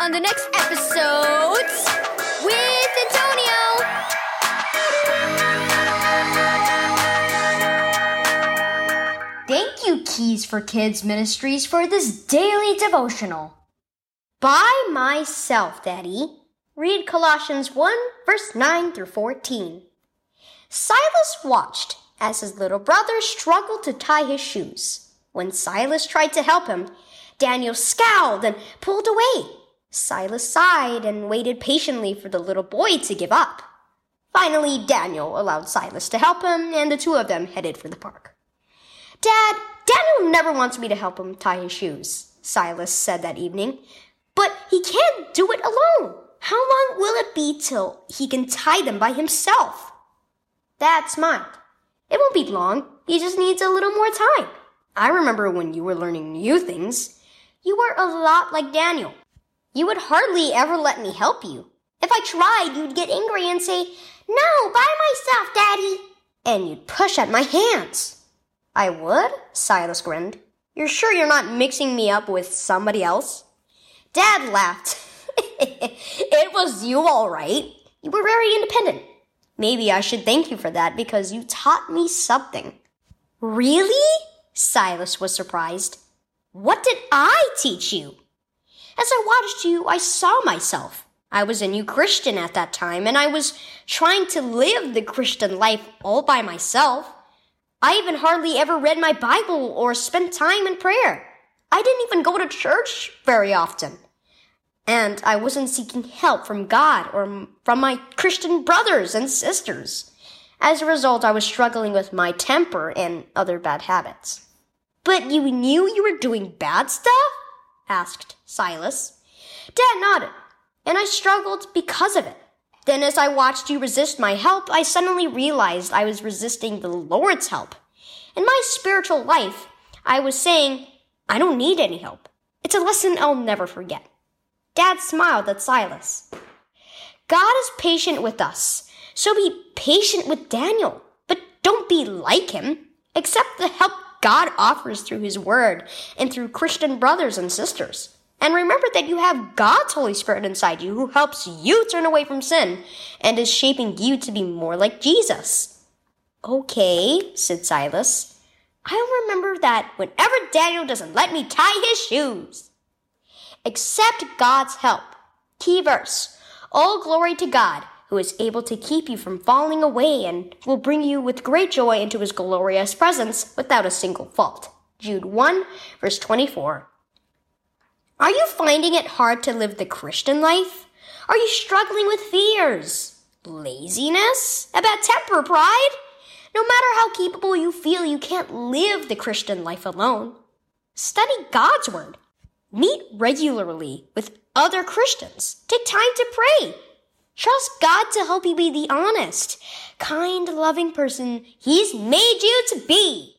on the next episode with Antonio. Thank you, Keys for Kids Ministries, for this daily devotional. By myself, Daddy. Read Colossians 1, verse 9 through 14. Silas watched as his little brother struggled to tie his shoes. When Silas tried to help him, Daniel scowled and pulled away. Silas sighed and waited patiently for the little boy to give up. Finally, Daniel allowed Silas to help him, and the two of them headed for the park. Dad, Daniel never wants me to help him tie his shoes, Silas said that evening. But he can't do it alone. How long will it be till he can tie them by himself? Dad smiled. It won't be long. He just needs a little more time. I remember when you were learning new things. You were a lot like Daniel. You would hardly ever let me help you. If I tried, you'd get angry and say, "No, by myself, Daddy." And you'd push at my hands. I would? Silas grinned. You're sure you're not mixing me up with somebody else? Dad laughed. It was you, all right. You were very independent. Maybe I should thank you for that because you taught me something. Really? Silas was surprised. What did I teach you? As I watched you, I saw myself. I was a new Christian at that time, and I was trying to live the Christian life all by myself. I even hardly ever read my Bible or spent time in prayer. I didn't even go to church very often. And I wasn't seeking help from God or from my Christian brothers and sisters. As a result, I was struggling with my temper and other bad habits. But you knew you were doing bad stuff? Asked Silas. Dad nodded, and I struggled because of it. Then as I watched you resist my help, I suddenly realized I was resisting the Lord's help. In my spiritual life, I was saying, I don't need any help. It's a lesson I'll never forget. Dad smiled at Silas. God is patient with us, so be patient with Daniel. But don't be like him. Accept the help God offers through his word and through Christian brothers and sisters. And remember that you have God's Holy Spirit inside you who helps you turn away from sin and is shaping you to be more like Jesus. Okay, said Silas. I'll remember that whenever Daniel doesn't let me tie his shoes. Accept God's help. Key verse. All glory to God, who is able to keep you from falling away and will bring you with great joy into his glorious presence without a single fault. Jude 1, verse 24. Are you finding it hard to live the Christian life? Are you struggling with fears, laziness, a bad temper, pride? No matter how capable you feel, you can't live the Christian life alone. Study God's word. Meet regularly with other Christians. Take time to pray. Trust God to help you be the honest, kind, loving person He's made you to be.